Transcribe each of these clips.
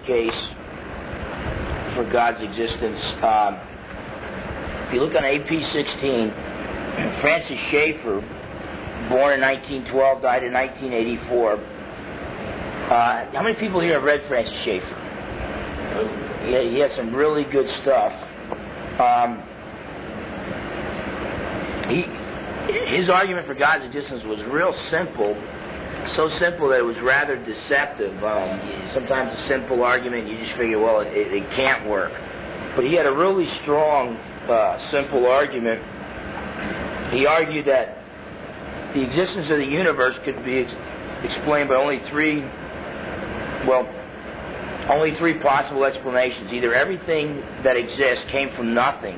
case for God's existence. If you look on AP 16, Francis Schaeffer, born in 1912, died in 1984. How many people here have read Francis Schaeffer? Yeah, he has some really good stuff. His argument for God's existence was real simple, so simple that it was rather deceptive. Sometimes a simple argument, you just figure, well, it can't work. But he had a really strong, simple argument. He argued that the existence of the universe could be explained by only three possible explanations. Either everything that exists came from nothing,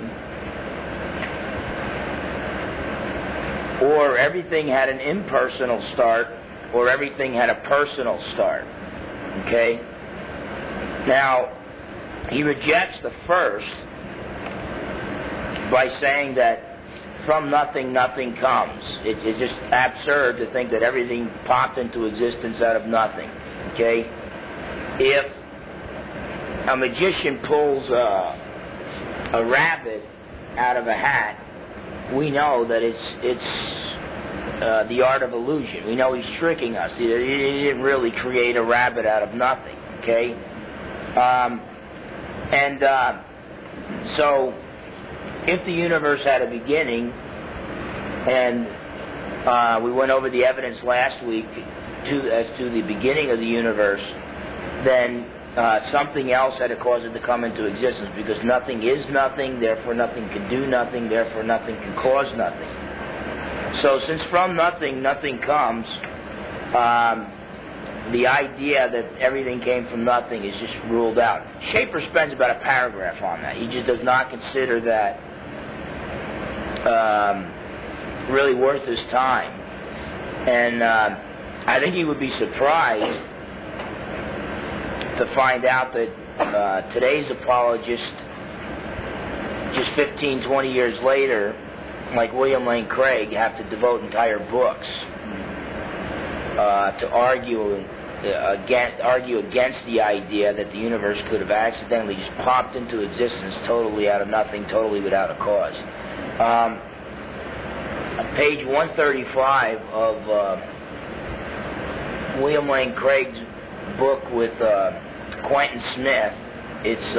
or everything had an impersonal start, or everything had a personal start. Okay? Now, he rejects the first by saying that from nothing, nothing comes. It's just absurd to think that everything popped into existence out of nothing. Okay? If a magician pulls a rabbit out of a hat, we know that it's the art of illusion. We know he's tricking us. He didn't really create a rabbit out of nothing. Okay? So, if the universe had a beginning, and we went over the evidence last week as to the beginning of the universe, then something else had to cause it to come into existence, because nothing is nothing, therefore nothing can do nothing, therefore nothing can cause nothing. So since from nothing, nothing comes, the idea that everything came from nothing is just ruled out. Schaeffer spends about a paragraph on that. He just does not consider that really worth his time. And I think he would be surprised to find out that today's apologists, just 15, 20 years later, like William Lane Craig, have to devote entire books to argue against the idea that the universe could have accidentally just popped into existence totally out of nothing, totally without a cause. On page 135 of William Lane Craig's book with Quentin Smith, it's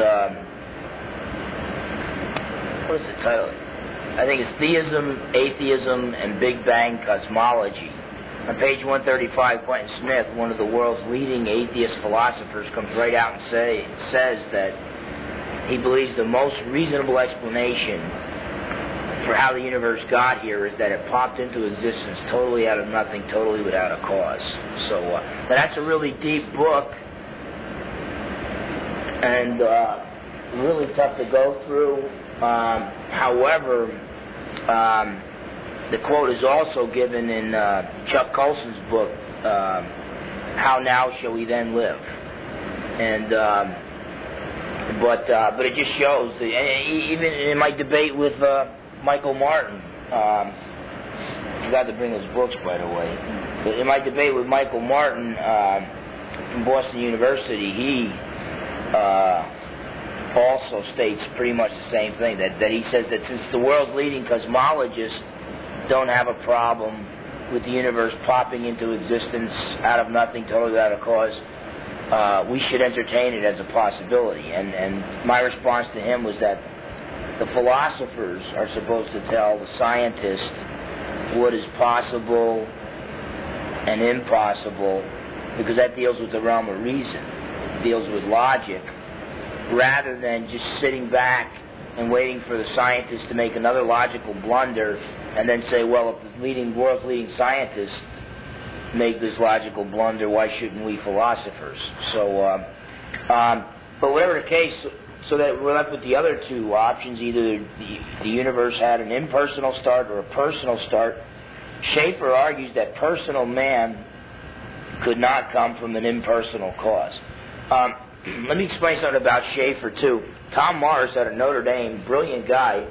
what is the title? I think it's Theism, Atheism, and Big Bang Cosmology. On page 135, Quentin Smith, one of the world's leading atheist philosophers, comes right out and says that he believes the most reasonable explanation for how the universe got here is that it popped into existence totally out of nothing, totally without a cause. So that's a really deep book, and really tough to go through. However, the quote is also given in Chuck Colson's book, How Now Shall We Then Live? And but it just shows that, even in my debate with Michael Martin, I forgot to bring his books, by the way, but in my debate with Michael Martin from Boston University, he also states pretty much the same thing, that he says that since the world's leading cosmologists don't have a problem with the universe popping into existence out of nothing, totally without a cause, we should entertain it as a possibility. And my response to him was that the philosophers are supposed to tell the scientists what is possible and impossible, because that deals with the realm of reason, it deals with logic, rather than just sitting back and waiting for the scientists to make another logical blunder and then say, well, if the world's leading scientists make this logical blunder, why shouldn't we philosophers? So, but whatever the case, so that we're left with the other two options, either the universe had an impersonal start or a personal start. Schaeffer argues that personal man could not come from an impersonal cause. Let me explain something about Schaeffer, too. Tom Morris out of Notre Dame, brilliant guy,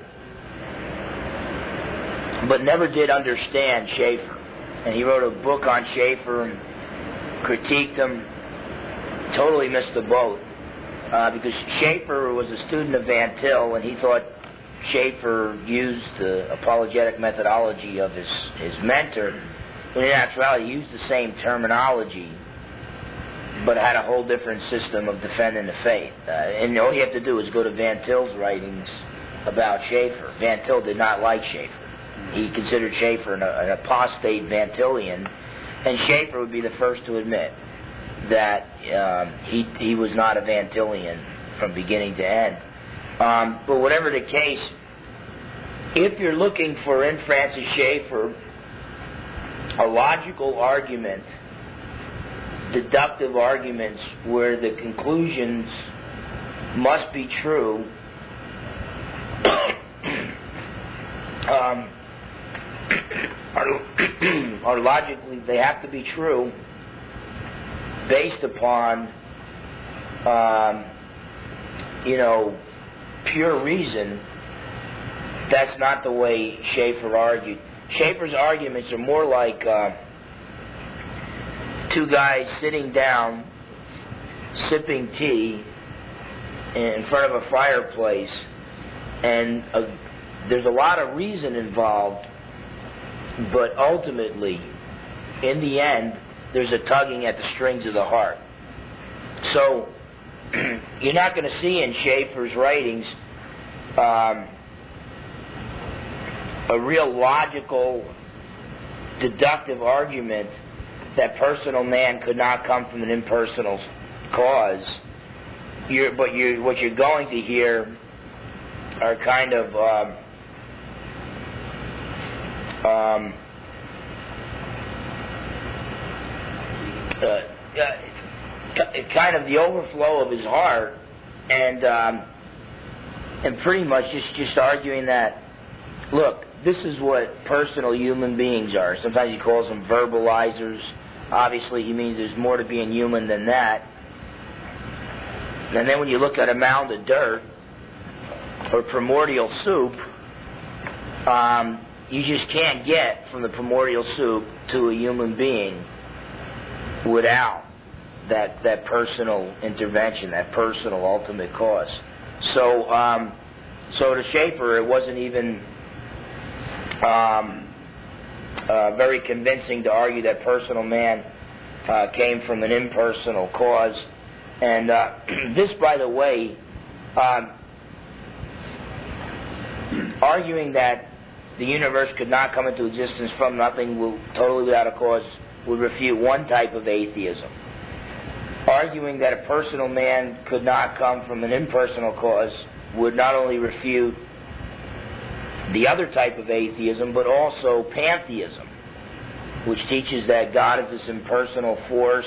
but never did understand Schaeffer. And he wrote a book on Schaeffer and critiqued him, totally missed the boat. because Schaeffer was a student of Van Til, and he thought Schaeffer used the apologetic methodology of his mentor, when in actuality he used the same terminology, but had a whole different system of defending the faith. And all you have to do is go to Van Til's writings about Schaeffer. Van Til did not like Schaeffer. He considered Schaeffer an apostate Van Tilian, and Schaeffer would be the first to admit that he was not a Van Tilian from beginning to end. But whatever the case, if you're looking for in Francis Schaeffer a logical argument, deductive arguments where the conclusions must be true, or logically they have to be true based upon pure reason, that's not the way Schaeffer argued. Schaeffer's arguments are more like two guys sitting down, sipping tea in front of a fireplace, and there's a lot of reason involved, but ultimately, in the end, there's a tugging at the strings of the heart. So, you're not going to see in Schaeffer's writings a real logical, deductive argument that personal man could not come from an impersonal cause. What you're going to hear are kind of kind of the overflow of his heart, and pretty much just arguing that, look, this is what personal human beings are. Sometimes he calls them verbalizers. Obviously, he means there's more to being human than that. And then when you look at a mound of dirt or primordial soup, you just can't get from the primordial soup to a human being without that personal intervention, that personal ultimate cause. So to Schaeffer, it wasn't even very convincing to argue that personal man came from an impersonal cause. And this, by the way, arguing that the universe could not come into existence from nothing, totally without a cause, would refute one type of atheism. Arguing that a personal man could not come from an impersonal cause would not only refute the other type of atheism, but also pantheism, which teaches that God is this impersonal force.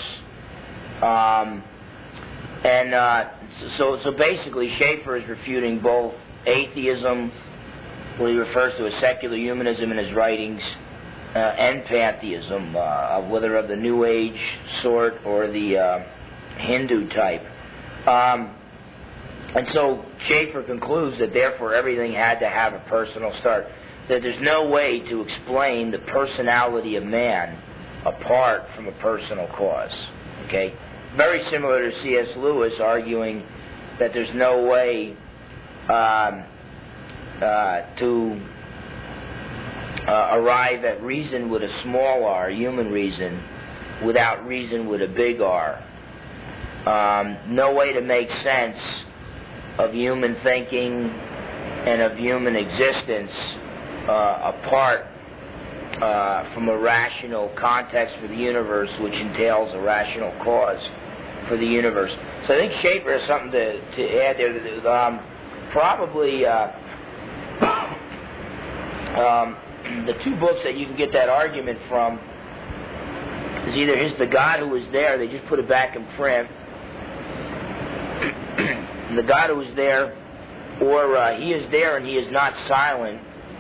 So basically, Schaeffer is refuting both atheism, where he refers to a secular humanism in his writings, and pantheism, whether of the New Age sort or the Hindu type. And so Schaeffer concludes that therefore everything had to have a personal start, that there's no way to explain the personality of man apart from a personal cause. Okay? Very similar to C.S. Lewis arguing that there's no way to arrive at reason with a small r, human reason, without reason with a big R. No way to make sense of human thinking and of human existence apart from a rational context for the universe, which entails a rational cause for the universe. So I think Schaeffer has something to add there. Probably the two books that you can get that argument from is either his The God Who Was There, they just put it back in print, The God Who Was There, or He Is There and He Is Not Silent.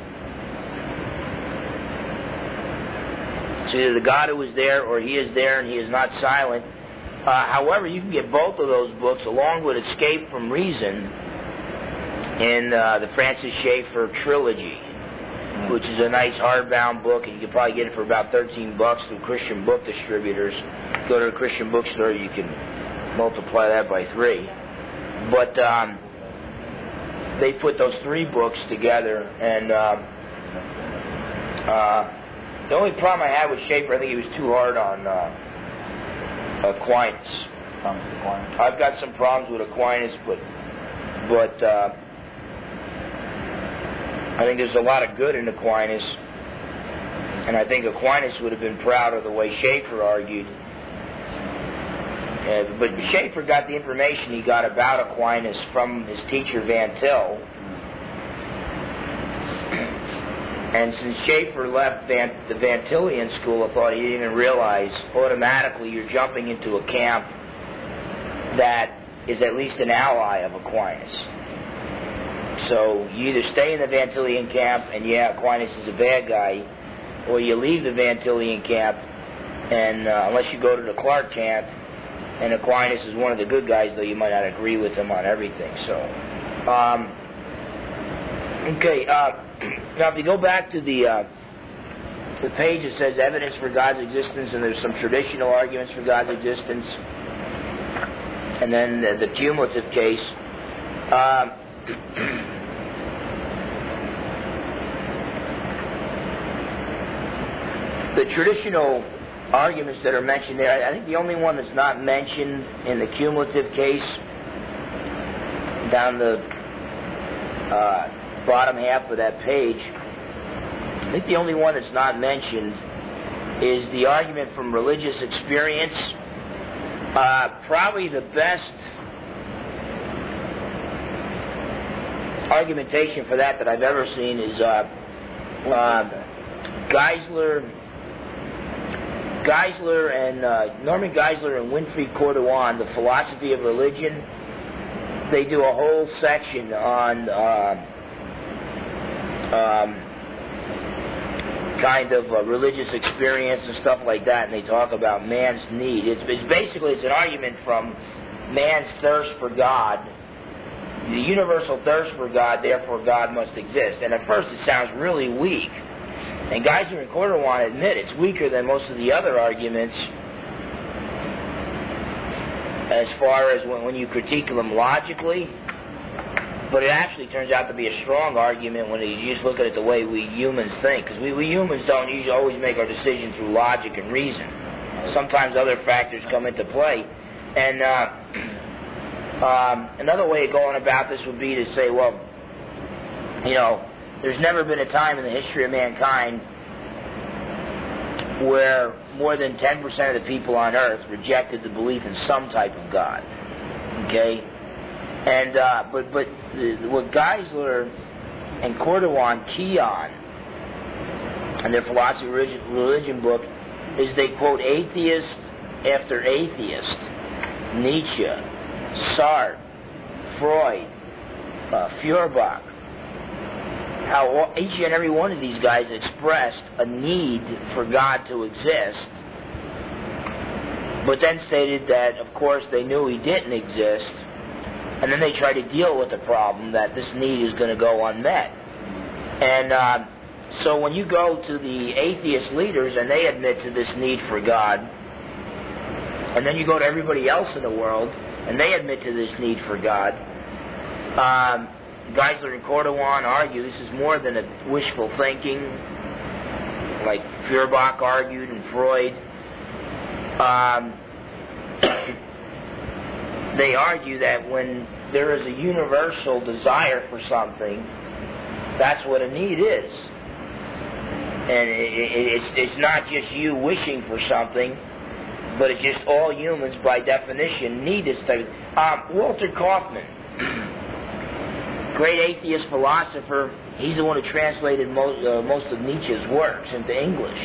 So either The God Who Was There or He Is There and He Is Not Silent. However, you can get both of those books along with Escape from Reason in the Francis Schaeffer trilogy, which is a nice hardbound book, and you can probably get it for about $13 through Christian book distributors. Go to a Christian bookstore, you can multiply that by 3. But they put those 3 books together, and the only problem I had with Schaeffer, I think he was too hard on Aquinas. I've got some problems with Aquinas, but I think there's a lot of good in Aquinas, and I think Aquinas would have been proud of the way Schaeffer argued. But Schaeffer got the information he got about Aquinas from his teacher Van Til. And since Schaeffer left the Van Tillian school of thought, he didn't even realize automatically you're jumping into a camp that is at least an ally of Aquinas. So you either stay in the Van Tillian camp and Aquinas is a bad guy, or you leave the Van Tillian camp, and unless you go to the Clark camp, and Aquinas is one of the good guys, though you might not agree with him on everything. So, now if you go back to the page that says evidence for God's existence, and there's some traditional arguments for God's existence, and then the cumulative case. The traditional arguments that are mentioned there, I think the only one that's not mentioned in the cumulative case, down the bottom half of that page, I think the only one that's not mentioned is the argument from religious experience. Probably the best argumentation for that I've ever seen is Norman Geisler and Winfried Corduan, The Philosophy of Religion. They do a whole section on kind of religious experience and stuff like that, and they talk about man's need. It's an argument from man's thirst for God, the universal thirst for God, therefore God must exist. And at first it sounds really weak. And Geisler and Corduan admit it's weaker than most of the other arguments as far as when you critique them logically. But it actually turns out to be a strong argument when you just look at it the way we humans think. Because we humans don't usually always make our decisions through logic and reason. Sometimes other factors come into play. And another way of going about this would be to say, well, there's never been a time in the history of mankind where more than 10% of the people on earth rejected the belief in some type of God. Okay? And but what Geisler and Corduan key on in their Philosophy of Religion book is they quote atheist after atheist, Nietzsche, Sartre, Freud, Feuerbach, how each and every one of these guys expressed a need for God to exist, but then stated that, of course, they knew he didn't exist, and then they tried to deal with the problem that this need is going to go unmet. And so when you go to the atheist leaders and they admit to this need for God, and then you go to everybody else in the world and they admit to this need for God, Geisler and Corduan argue this is more than a wishful thinking, like Feuerbach argued and Freud. They argue that when there is a universal desire for something, that's what a need is. And it's not just you wishing for something, but it's just all humans by definition need this type of... Walter Kaufmann, great atheist philosopher, he's the one who translated most of Nietzsche's works into English.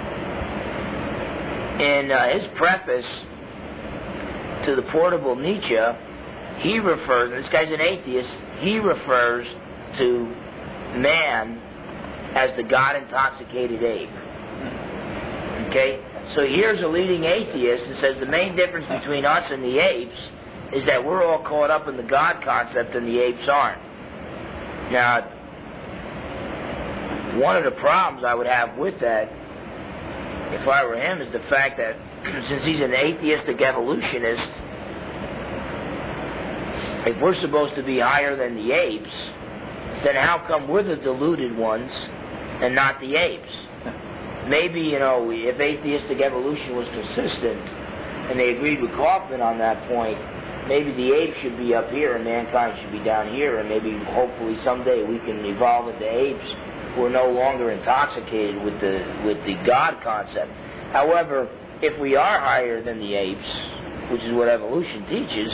In his preface to the Portable Nietzsche, he refers, this guy's an atheist, he refers to man as the God-intoxicated ape. Okay? So here's a leading atheist and says the main difference between us and the apes is that we're all caught up in the God concept and the apes aren't. Now, one of the problems I would have with that, if I were him, is the fact that since he's an atheistic evolutionist, If we're supposed to be higher than the apes, then how come we're the deluded ones and not the apes? Maybe, if atheistic evolution was consistent, and they agreed with Kaufman on that point, maybe the apes should be up here and mankind should be down here, and maybe hopefully someday we can evolve into apes who are no longer intoxicated with the God concept. However, if we are higher than the apes, which is what evolution teaches,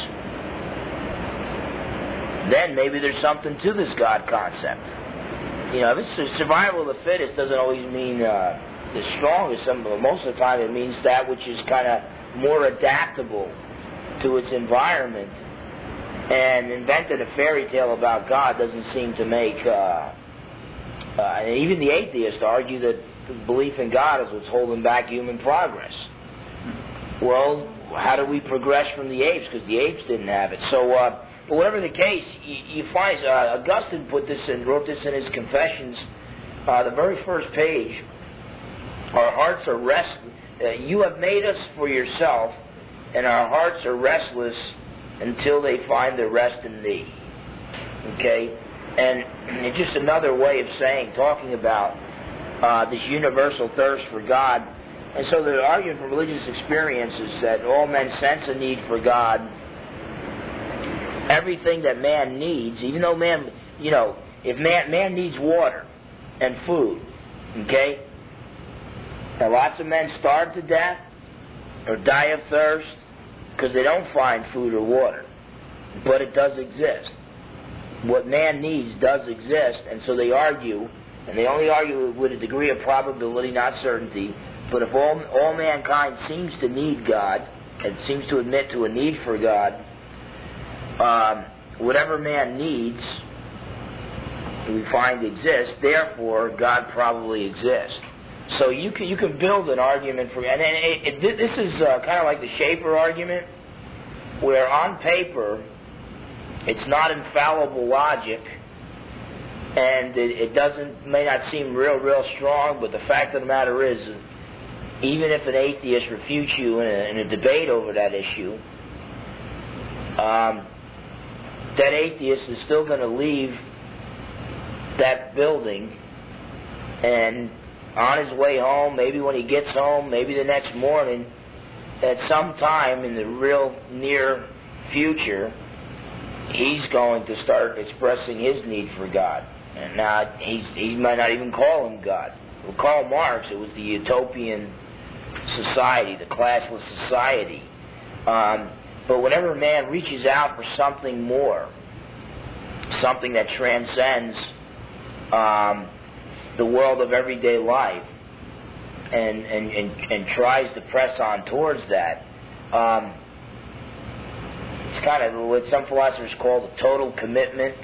then maybe there's something to this God concept. If it's survival of the fittest, doesn't always mean the strongest. Most of the time it means that which is kind of more adaptable to its environment. And inventing a fairy tale about God doesn't seem to make... even the atheists argue that the belief in God is what's holding back human progress. Well, how do we progress from the apes? Because the apes didn't have it. So, but whatever the case, you find Augustine wrote this in his Confessions, the very first page. Our hearts are restless. You have made us for yourself, and our hearts are restless until they find their rest in Thee. Okay, and it's just another way of talking about this universal thirst for God. And so the argument from religious experience is that all men sense a need for God. Everything that man needs, even though man, if man needs water and food, okay? Now lots of men starve to death or die of thirst because they don't find food or water. But it does exist. What man needs does exist, and so they argue, and they only argue with a degree of probability, not certainty. But if all mankind seems to need God, and seems to admit to a need for God, whatever man needs, we find exists. Therefore, God probably exists. So you can build an argument for, and this is kind of like the Schaeffer argument, where on paper it's not infallible logic, and it may not seem real strong, but the fact of the matter is, even if an atheist refutes you in a debate over that issue, that atheist is still going to leave that building, and on his way home, maybe when he gets home, maybe the next morning, at some time in the real near future, he's going to start expressing his need for God. And now he might not even call him God. With Karl Marx, it was the utopian society, the classless society. But whenever man reaches out for something more, something that transcends the world of everyday life, and tries to press on towards that, it's kind of what some philosophers call the total commitment.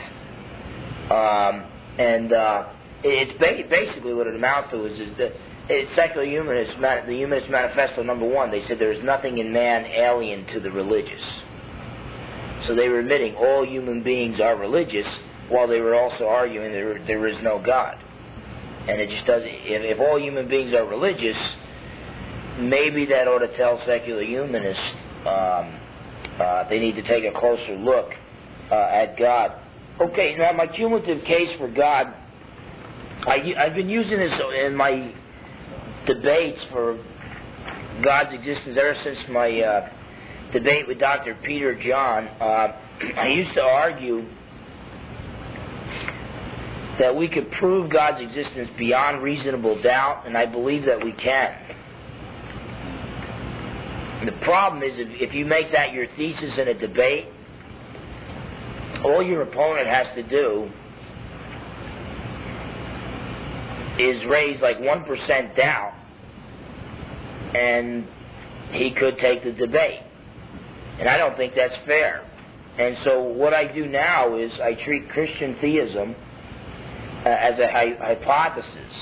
It's basically what it amounts to is that secular humanists, the Humanist Manifesto #1, they said there is nothing in man alien to the religious. So they were admitting all human beings are religious, while they were also arguing there is no God. And it just doesn't. If all human beings are religious, maybe that ought to tell secular humanists they need to take a closer look at God. Okay, now my cumulative case for God, I've been using this in my debates for God's existence ever since my debate with Dr. Peter John. I used to argue that we could prove God's existence beyond reasonable doubt, and I believe that we can. And the problem is, if you make that your thesis in a debate, all your opponent has to do is raise like 1% doubt, and he could take the debate. And I don't think that's fair. And so what I do now is I treat Christian theism as a hypothesis.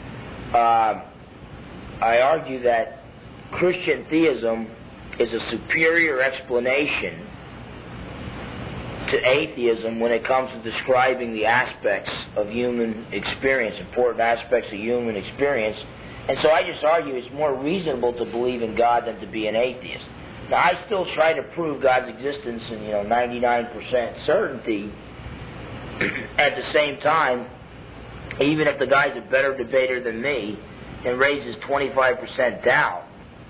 I argue that Christian theism is a superior explanation to atheism when it comes to describing the aspects of human experience, important aspects of human experience. And so I just argue it's more reasonable to believe in God than to be an atheist. Now, I still try to prove God's existence in 99% certainty. At the same time, even if the guy's a better debater than me and raises 25% doubt,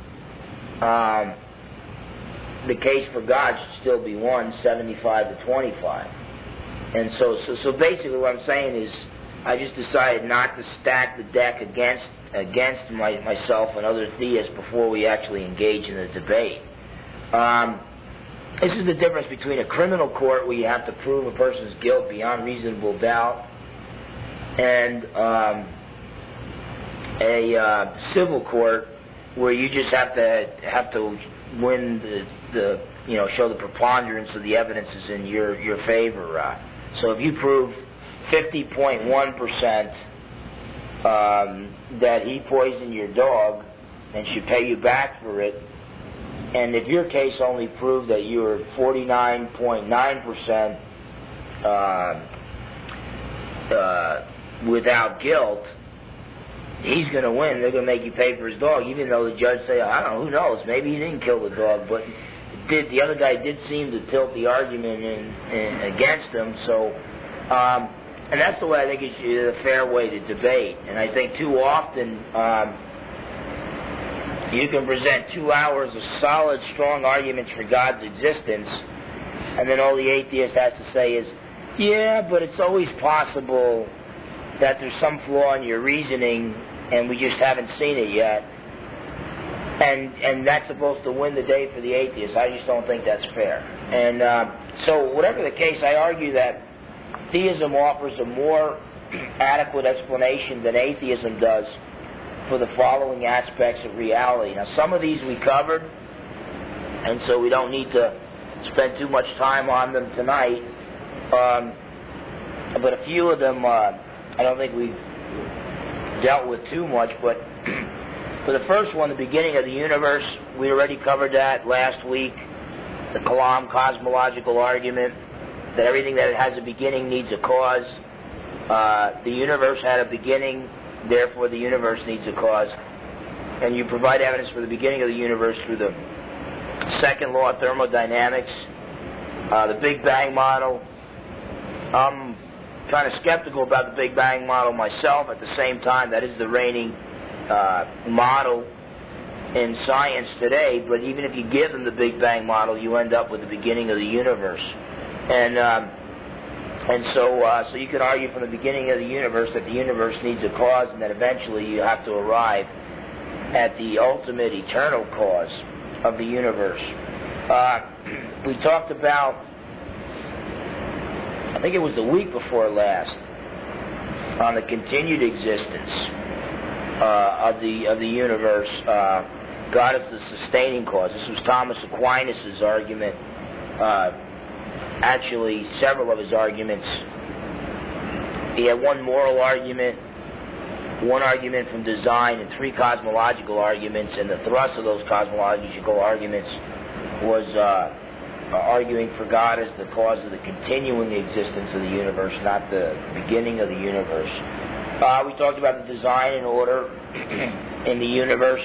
the case for God should still be won 75 to 25. And so basically what I'm saying is I just decided not to stack the deck against myself and other theists before we actually engage in the debate. This is the difference between a criminal court where you have to prove a person's guilt beyond reasonable doubt and a civil court where you just have to win the show the preponderance of the evidence is in your favor. So if you prove 50.1% that he poisoned your dog and should pay you back for it, and if your case only proved that you were 49.9% without guilt, he's going to win. They're going to make you pay for his dog, even though the judge say, I don't know, who knows, maybe he didn't kill the dog, but the other guy did seem to tilt the argument against him. So, and that's the way I think it's a fair way to debate. And I think too often you can present 2 hours of solid, strong arguments for God's existence, and then all the atheist has to say is, yeah, but it's always possible that there's some flaw in your reasoning, and we just haven't seen it yet. And that's supposed to win the day for the atheist. I just don't think that's fair. And so whatever the case, I argue that theism offers a more adequate explanation than atheism does for the following aspects of reality. Now, some of these we covered, and so we don't need to spend too much time on them tonight. But a few of them I don't think we've dealt with too much. But for the first one, the beginning of the universe, we already covered that last week. The Kalam cosmological argument, that everything that has a beginning needs a cause. The universe had a beginning, therefore the universe needs a cause. And you provide evidence for the beginning of the universe through the second law of thermodynamics, the Big Bang model. I'm kind of skeptical about the Big Bang model myself. At the same time, that is the reigning model in science today. But even if you give them the Big Bang model, you end up with the beginning of the universe. And so you can argue from the beginning of the universe that the universe needs a cause, and that eventually you have to arrive at the ultimate eternal cause of the universe. We talked about, I think it was the week before last, on the continued existence of the universe. God is the sustaining cause. This was Thomas Aquinas' argument. Actually, several of his arguments. He had one moral argument, one argument from design, and 3 cosmological arguments. And the thrust of those cosmological arguments was arguing for God as the cause of the continuing existence of the universe, not the beginning of the universe. We talked about the design and order in the universe.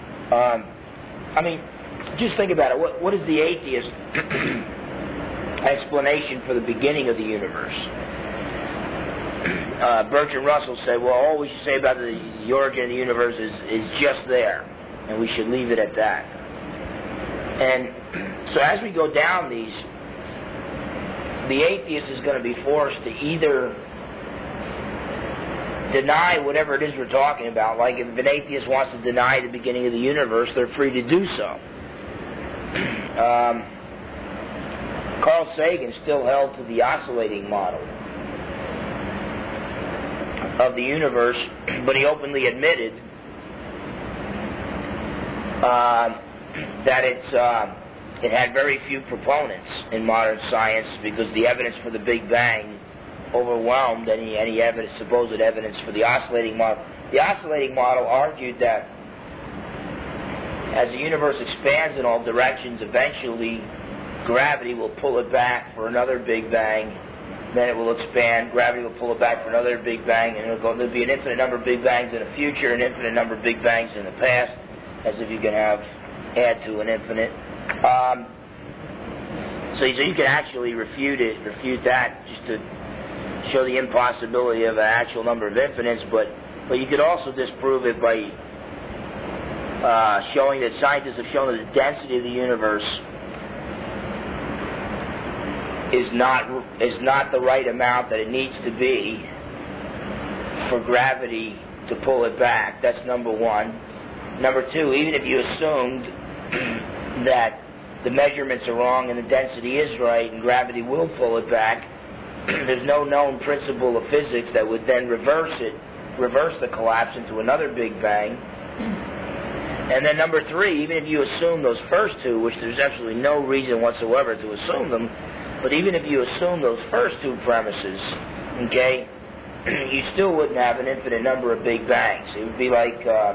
I mean, just think about it. What is the atheist explanation for the beginning of the universe? Bertrand Russell said, well, all we should say about the origin of the universe is just there, and we should leave it at that. And so as we go down these, the atheist is going to be forced to either deny whatever it is we're talking about. Like if an atheist wants to deny the beginning of the universe, they're free to do so. Carl Sagan still held to the oscillating model of the universe, but he openly admitted that it had very few proponents in modern science because the evidence for the Big Bang overwhelmed any evidence, supposed evidence for the oscillating model. The oscillating model argued that as the universe expands in all directions, eventually gravity will pull it back for another Big Bang. Then it will expand. Gravity will pull it back for another Big Bang, and there'll be an infinite number of Big Bangs in the future, an infinite number of Big Bangs in the past, as if you can add to an infinite. So you can actually refute that just to show the impossibility of an actual number of infinites, but you could also disprove it by showing that scientists have shown that the density of the universe is not the right amount that it needs to be for gravity to pull it back. That's number one. Number two, even if you assumed that the measurements are wrong and the density is right and gravity will pull it back, there's no known principle of physics that would then reverse the collapse into another Big Bang. And then number three, even if you assume those first two, which there's absolutely no reason whatsoever to assume them, but even if you assume those first two premises, okay, you still wouldn't have an infinite number of Big Bangs. It would be like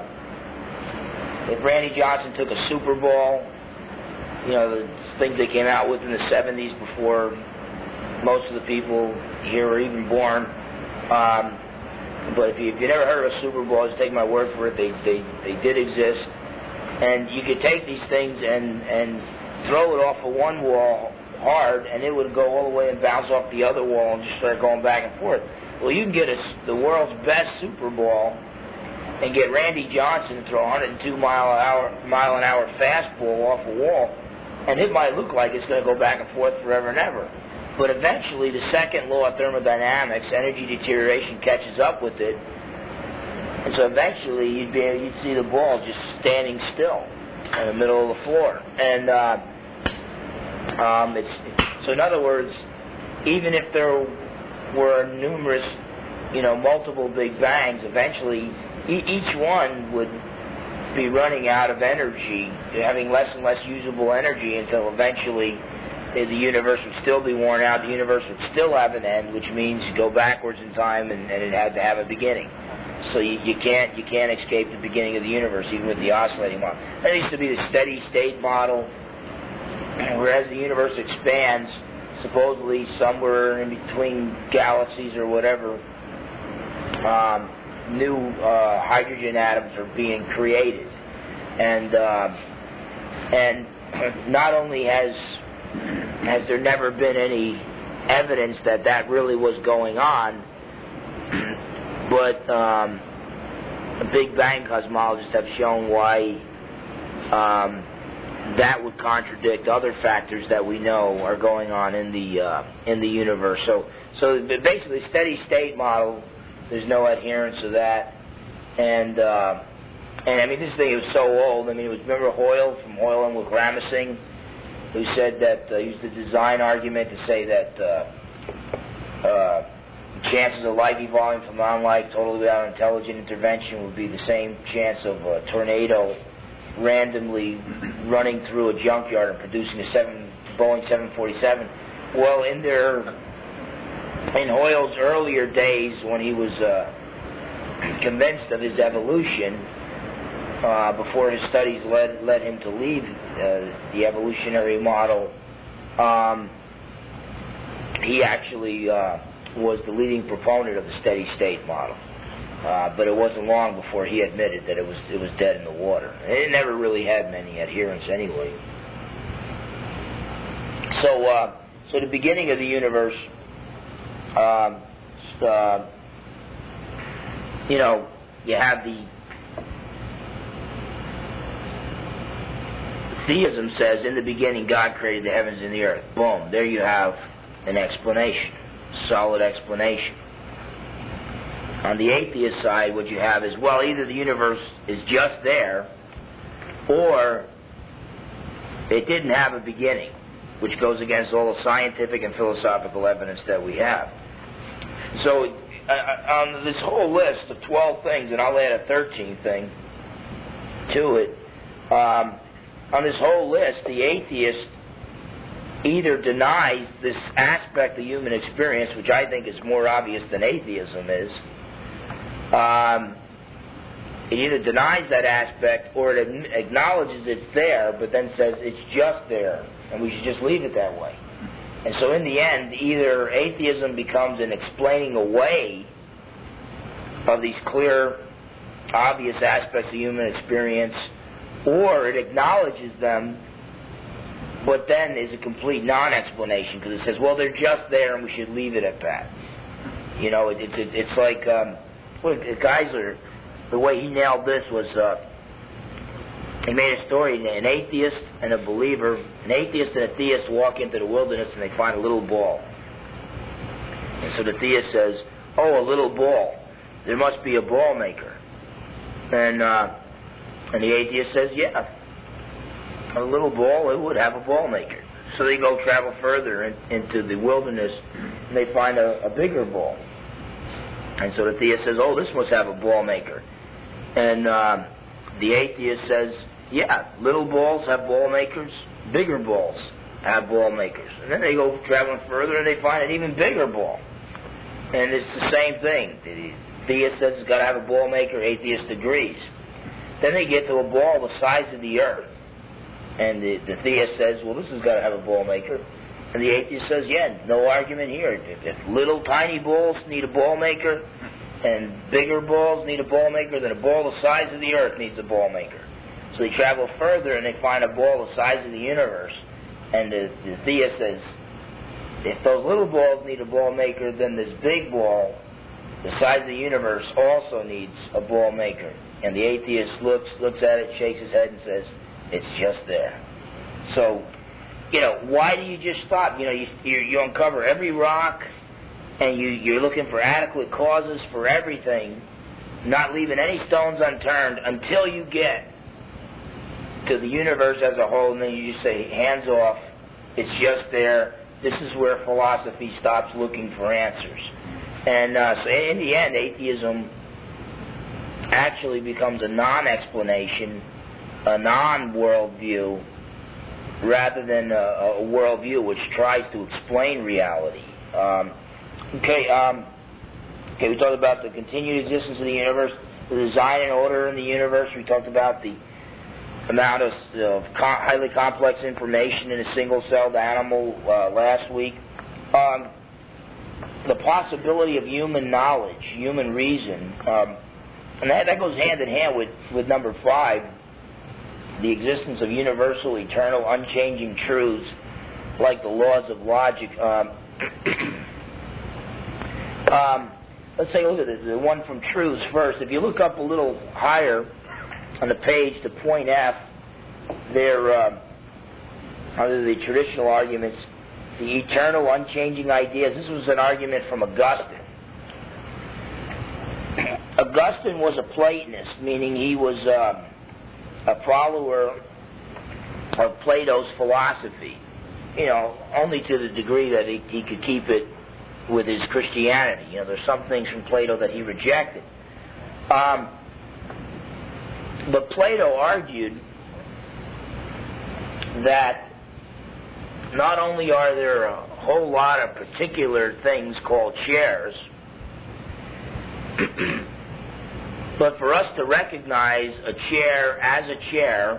if Randy Johnson took a Super Bowl, the things they came out with in the 70s before most of the people here were even born. But if you never heard of a Super Bowl, just take my word for it, they did exist. And you could take these things and throw it off of one wall hard, and it would go all the way and bounce off the other wall and just start going back and forth. Well, you can get the world's best Super Bowl and get Randy Johnson to throw a 102 mile an hour fastball off a wall, and it might look like it's going to go back and forth forever and ever. But eventually, the second law of thermodynamics, energy deterioration, catches up with it, and so eventually you'd see the ball just standing still in the middle of the floor. And so in other words, even if there were numerous, multiple Big Bangs, eventually each one would be running out of energy, having less and less usable energy until eventually the universe would still be worn out. The universe would still have an end, which means you go backwards in time and it had to have a beginning. So you can't escape the beginning of the universe, even with the oscillating model. That used to be the steady state model, whereas the universe expands, supposedly somewhere in between galaxies or whatever, new hydrogen atoms are being created, and not only has there never been any evidence that really was going on, but Big Bang cosmologists have shown why that would contradict other factors that we know are going on in the universe. So basically, steady state model, there's no adherence to that, and I mean, this thing is so old. I mean, remember Hoyle from Hoyle and Wikramasinghe, who said that used the design argument to say that chances of life evolving from non-life totally without intelligent intervention would be the same chance of a tornado randomly running through a junkyard and producing a Boeing 747. Well, in Hoyle's earlier days, when he was convinced of his evolution, before his studies led him to leave the evolutionary model, he actually was the leading proponent of the steady state model. But it wasn't long before he admitted that it was dead in the water. It never really had many adherents anyway. So the beginning of the universe, you have the theism says, in the beginning God created the heavens and the earth. Boom, there you have an explanation, solid explanation. On the atheist side, what you have is, well, either the universe is just there, or it didn't have a beginning, which goes against all the scientific and philosophical evidence that we have. So, on this whole list of 12 things, and I'll add a 13th thing to it, on this whole list, the atheist either denies this aspect of human experience, which I think is more obvious than atheism is. It either denies that aspect, or it acknowledges it's there, but then says it's just there, and we should just leave it that way. And so in the end, either atheism becomes an explaining away of these clear, obvious aspects of human experience, or it acknowledges them but then is a complete non-explanation because it says, well, they're just there and we should leave it at that. You know, it's like, Geisler, the way he nailed this was, he made a story, an atheist and a believer, an atheist and a theist walk into the wilderness and they find a little ball. And so the theist says, oh, a little ball. There must be a ball maker. And the atheist says, yeah, a little ball, it would have a ball maker. So they go travel further into the wilderness and they find a bigger ball. And so the theist says, oh, this must have a ball maker. And the atheist says, yeah, little balls have ball makers, bigger balls have ball makers. And then they go traveling further and they find an even bigger ball. And it's the same thing. The theist says it's got to have a ball maker, atheist agrees. Then they get to a ball the size of the earth. And the theist says, well, this has got to have a ball maker. And the atheist says, yeah, no argument here. If little tiny balls need a ball maker and bigger balls need a ball maker, then a ball the size of the earth needs a ball maker. So they travel further and they find a ball the size of the universe. And the theist says, if those little balls need a ball maker, then this big ball, the size of the universe, also needs a ball maker. And the atheist looks at it, shakes his head and says, it's just there. So, you know, why do you just stop? You know, you uncover every rock and you're looking for adequate causes for everything, not leaving any stones unturned until you get to the universe as a whole, and then you just say, hands off, it's just there. This is where philosophy stops looking for answers. And so in the end, atheism actually becomes a non-explanation, a non-worldview, rather than a worldview which tries to explain reality. Okay, we talked about the continued existence of the universe, the design and order in the universe. We talked about the amount of highly complex information in a single-celled animal last week. The possibility of human knowledge, human reason, and that goes hand in hand with number 5, the existence of universal, eternal, unchanging truths like the laws of logic. Let's take a look at this. The one from truths first. If you look up a little higher on the page to point F, they're under the traditional arguments, the eternal, unchanging ideas. This was an argument from Augustine. Augustine was a Platonist, meaning he was a follower of Plato's philosophy. You know, only to the degree that he could keep it with his Christianity. You know, there's some things from Plato that he rejected. But Plato argued that not only are there a whole lot of particular things called chairs, but for us to recognize a chair as a chair,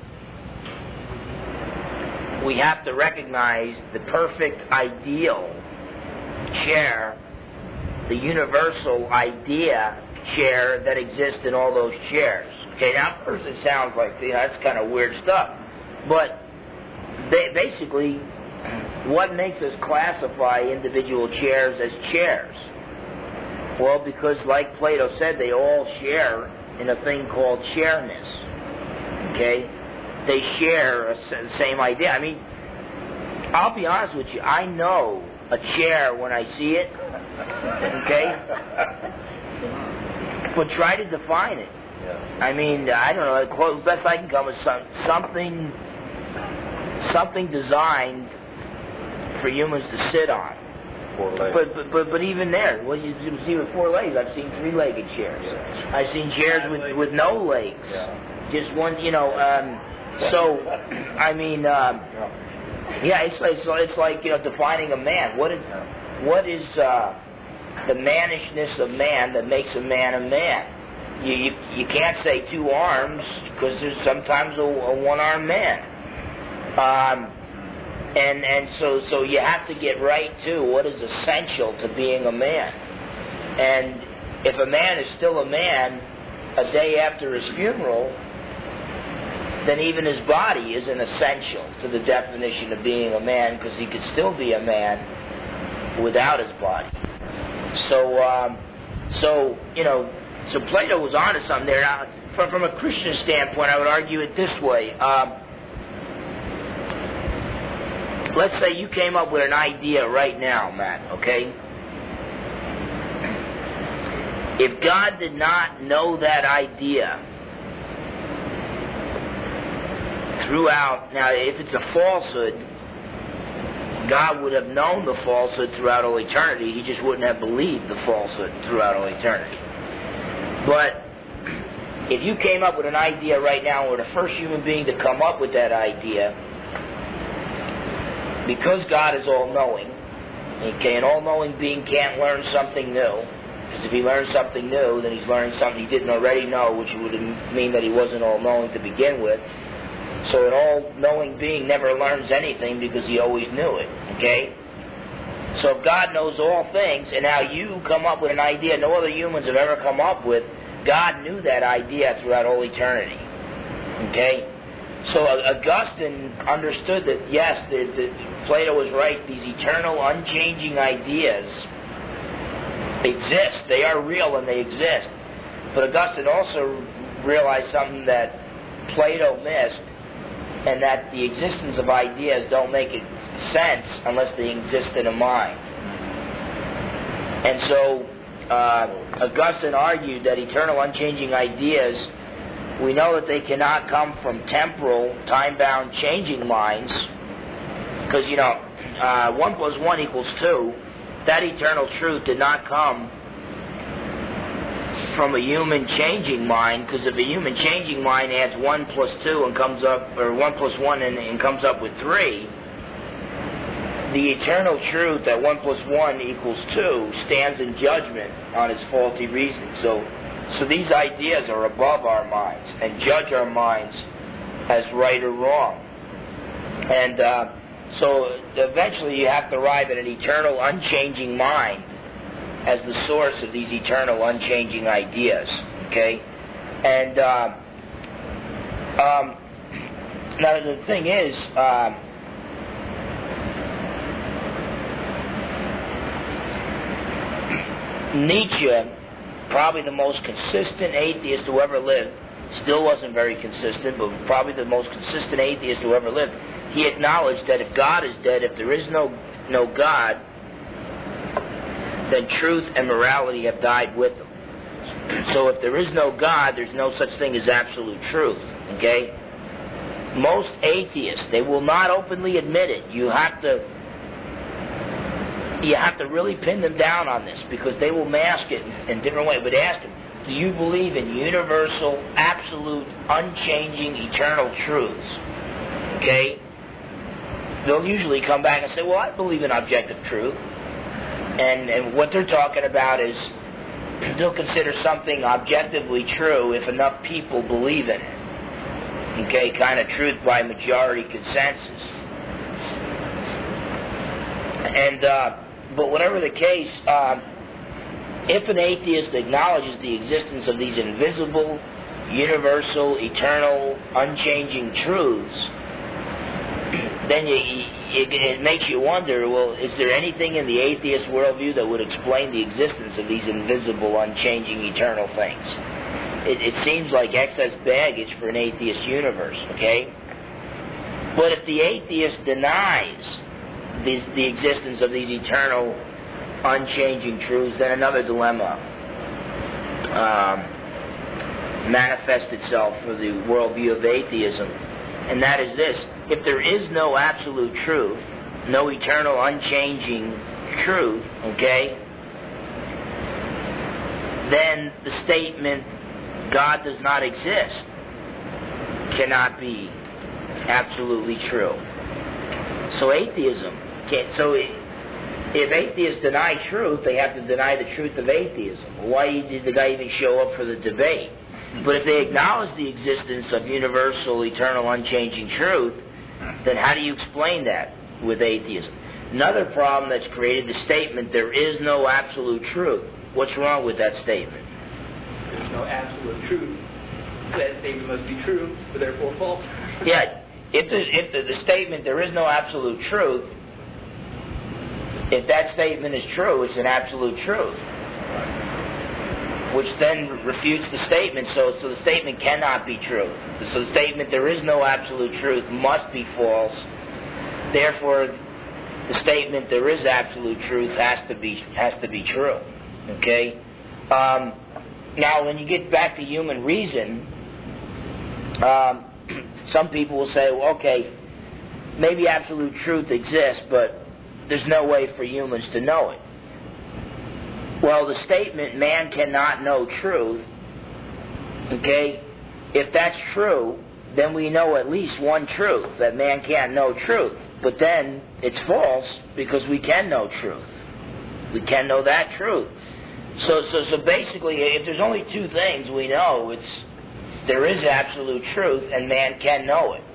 we have to recognize the perfect ideal chair, the universal idea chair that exists in all those chairs. Okay, now at first it sounds like, you know, that's kind of weird stuff, but basically, what makes us classify individual chairs as chairs? Well, because like Plato said, they all share in a thing called chairness. Okay? They share the same idea. I mean, I'll be honest with you, I know a chair when I see it. Okay? But try to define it. I mean, I don't know, the best I can come is something designed for humans to sit on. But even there, what you see with 4 legs, I've seen 3-legged chairs. Yeah. I've seen chairs with no legs, just one. You know, so I mean, it's like, you know, defining a man. What is the mannishness of man that makes a man a man? You can't say 2 arms because there's sometimes a one-armed man. And so you have to get right to what is essential to being a man. And if a man is still a man a day after his funeral, then even his body isn't essential to the definition of being a man, because he could still be a man without his body. So Plato was onto something there. Now, from a Christian standpoint, I would argue it this way. Let's say you came up with an idea right now, Matt, okay? If God did not know that idea throughout, now if it's a falsehood, God would have known the falsehood throughout all eternity. He just wouldn't have believed the falsehood throughout all eternity. But if you came up with an idea right now and were the first human being to come up with that idea, because God is all-knowing, okay, an all-knowing being can't learn something new, because if he learns something new, then he's learning something he didn't already know, which would mean that he wasn't all-knowing to begin with. So an all-knowing being never learns anything because he always knew it, okay? So if God knows all things, and now you come up with an idea no other humans have ever come up with, God knew that idea throughout all eternity, okay? So Augustine understood that, yes, Plato was right, these eternal, unchanging ideas exist. They are real and they exist. But Augustine also realized something that Plato missed, and that the existence of ideas don't make sense unless they exist in a mind. And so Augustine argued that eternal, unchanging ideas, we know that they cannot come from temporal, time-bound, changing minds, because, 1 + 1 = 2. That eternal truth did not come from a human changing mind, because if a human changing mind adds 1 + 2 and comes up, or 1 + 1 and comes up with 3, the eternal truth that 1 + 1 = 2 stands in judgment on its faulty reasoning. So these ideas are above our minds and judge our minds as right or wrong. And so eventually you have to arrive at an eternal, unchanging mind as the source of these eternal, unchanging ideas. Okay? And now the thing is, Nietzsche, probably the most consistent atheist who ever lived, still wasn't very consistent, but probably the most consistent atheist who ever lived, he acknowledged that if God is dead, if there is no God, then truth and morality have died with him. So if there is no God, there's no such thing as absolute truth. Okay? Most atheists, they will not openly admit it. You have to really pin them down on this, because they will mask it in different ways. But ask them, do you believe in universal, absolute, unchanging, eternal truths? Okay? They'll usually come back and say, well, I believe in objective truth. And what they're talking about is they'll consider something objectively true if enough people believe in it. Okay, kind of truth by majority consensus. And but whatever the case, if an atheist acknowledges the existence of these invisible, universal, eternal, unchanging truths, then it makes you wonder, well, is there anything in the atheist worldview that would explain the existence of these invisible, unchanging, eternal things? It seems like excess baggage for an atheist universe, okay? But if the atheist denies the existence of these eternal, unchanging truths, then another dilemma manifests itself for the worldview of atheism, and that is this: if there is no absolute truth, no eternal, unchanging truth, okay, then the statement God does not exist cannot be absolutely true. So atheism can't. So if atheists deny truth, they have to deny the truth of atheism. Why did the guy even show up for the debate? But if they acknowledge the existence of universal, eternal, unchanging truth, then how do you explain that with atheism? Another problem that's created the statement, there is no absolute truth. What's wrong with that statement? There's no absolute truth. that statement must be true, but therefore false. Yeah, if the statement, there is no absolute truth, if that statement is true, it's an absolute truth, which then refutes the statement, so the statement cannot be true. So the statement, there is no absolute truth, must be false. Therefore, the statement, there is absolute truth, has to be true. Okay? Now, when you get back to human reason, some people will say, well, okay, maybe absolute truth exists, but there's no way for humans to know it. Well, the statement, man cannot know truth, okay, if that's true, then we know at least one truth, that man can't know truth. But then it's false because we can know truth. We can know that truth. So basically, if there's only two things we know, it's there is absolute truth and man can know it.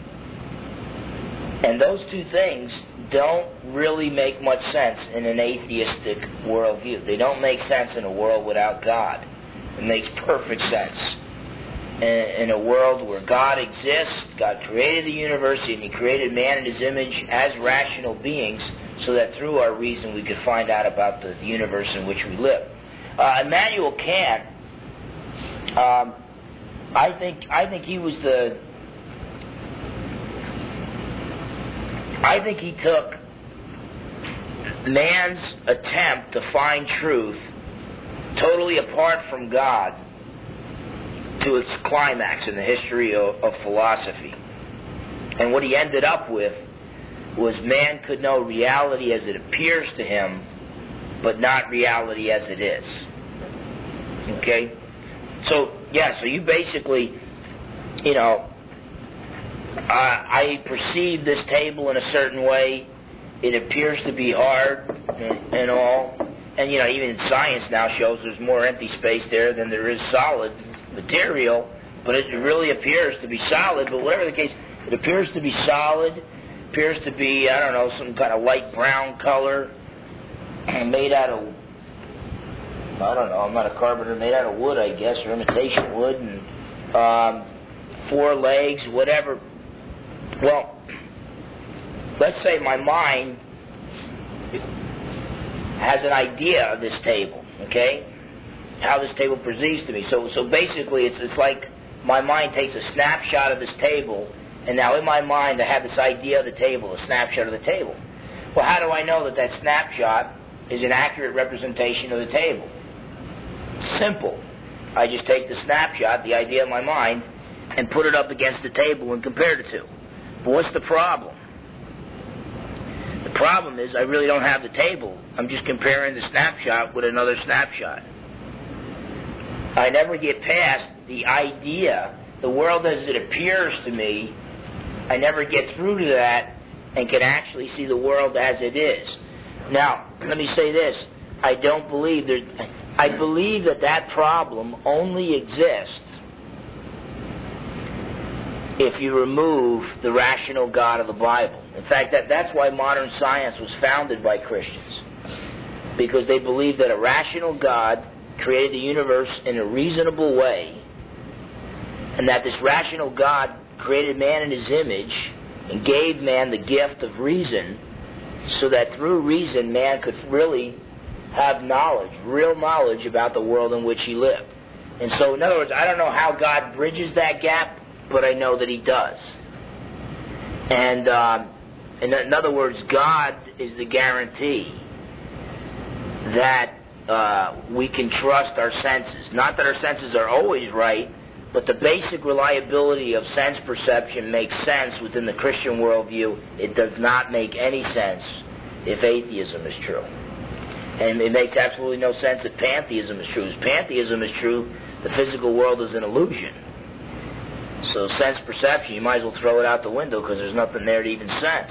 And those two things don't really make much sense in an atheistic worldview. They don't make sense in a world without God. It makes perfect sense. In a world where God exists, God created the universe, and He created man in His image as rational beings, so that through our reason we could find out about the universe in which we live. Immanuel Kant, I think he was I think he took man's attempt to find truth totally apart from God to its climax in the history of philosophy. And what he ended up with was man could know reality as it appears to him, but not reality as it is. Okay? So you basically, I perceive this table in a certain way. It appears to be hard and all. And, even in science now shows there's more empty space there than there is solid material. But it really appears to be solid. But whatever the case, it appears to be solid. Appears to be, some kind of light brown color. Made out of, I'm not a carpenter, made out of wood, I guess, or imitation wood. And 4 legs, whatever. Well, let's say my mind has an idea of this table, okay? How this table perceives to me. So basically, it's like my mind takes a snapshot of this table, and now in my mind I have this idea of the table, a snapshot of the table. Well, how do I know that snapshot is an accurate representation of the table? Simple. I just take the snapshot, the idea of my mind, and put it up against the table and compare the two. But what's the problem? The problem is I really don't have the table. I'm just comparing the snapshot with another snapshot. I never get past the idea, the world as it appears to me. I never get through to that and can actually see the world as it is. Now, let me say this. I believe that problem only exists if you remove the rational God of the Bible. In fact, that's why modern science was founded by Christians. Because they believed that a rational God created the universe in a reasonable way, and that this rational God created man in His image and gave man the gift of reason, so that through reason man could really have knowledge, real knowledge about the world in which he lived. And so, in other words, I don't know how God bridges that gap, but I know that He does. And in other words, God is the guarantee that we can trust our senses. Not that our senses are always right, but the basic reliability of sense perception makes sense within the Christian worldview. It does not make any sense if atheism is true. And it makes absolutely no sense if pantheism is true. If pantheism is true, the physical world is an illusion. So sense perception, you might as well throw it out the window because there's nothing there to even sense.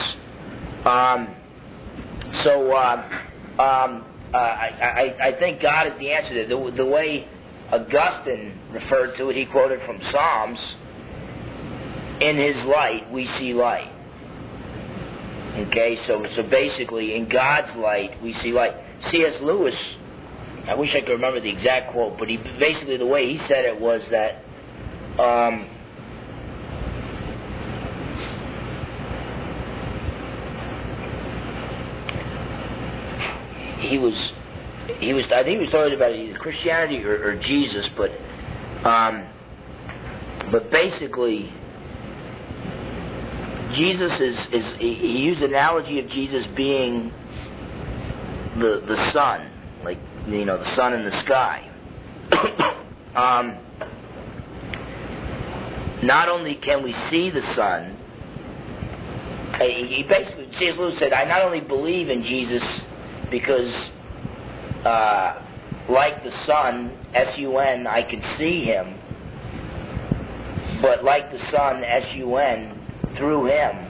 I think God is the answer there. The way Augustine referred to it, he quoted from Psalms, in His light we see light. Okay, so basically in God's light we see light. C.S. Lewis, I wish I could remember the exact quote, but basically the way he said it was that I think he was talking about either Christianity or Jesus, but basically, Jesus he used the analogy of Jesus being the sun, like, the sun in the sky. Not only can we see the sun, he basically, C.S. Lewis said, I not only believe in Jesus because, like the sun, S-U-N, I can see him, but like the sun, S-U-N, through him,